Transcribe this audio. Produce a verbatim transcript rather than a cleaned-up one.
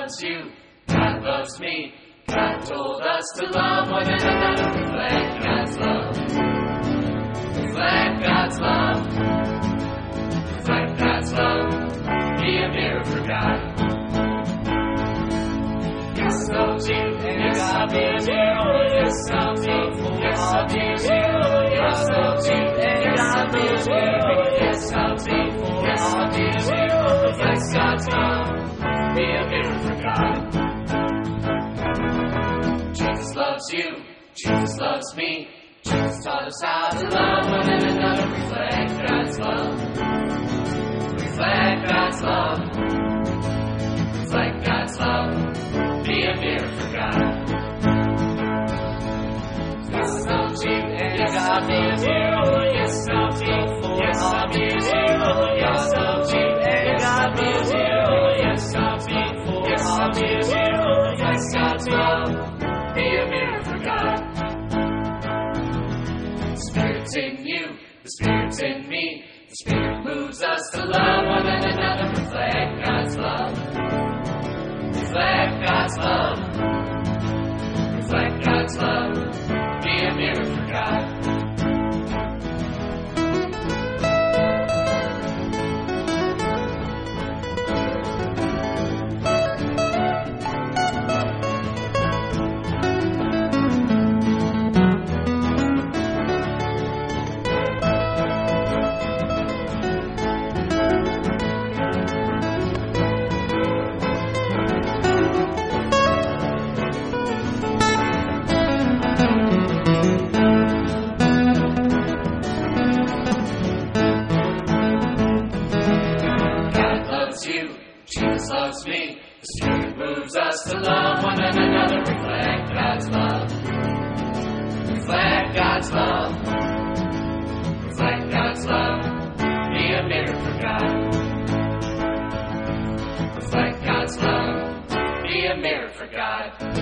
loves you, God loves me. God told us to love one another. Reflect God's love. Reflect God's love. Reflect God's love. Be a mirror for God. Yes, loves you. Yes, I'll be a mirror. Yes, I'll be. Yes, I'll be a mirror. Yes, loves you. Yes, I'll be a mirror. Yes, I'll be. Yes, I'll be a mirror. Reflect God's love. Be a mirror for God. Jesus loves you, Jesus loves me. Jesus taught us how to love one another. Reflect God's love. Reflect God's love. Reflect God's love. Be a mirror for God. Jesus loves you, and yes, I'll be a mirror. Yes, I'll be. Yes, I'll be a mirror. Yes, loves you, and I'll be a mirror. Yes, I'll be. Yes, I'll be a mirror. Reflect God's love. Be a mirror for God. The Spirit's in you, the Spirit's in me. The Spirit moves us to love one another. Reflect God's love. Reflect God's love. Reflect God's love. Be a mirror for God. Jesus loves me. The Spirit moves us to love one another. Reflect God's love. Reflect God's love. Reflect God's love. Be a mirror for God. Reflect God's love. Be a mirror for God.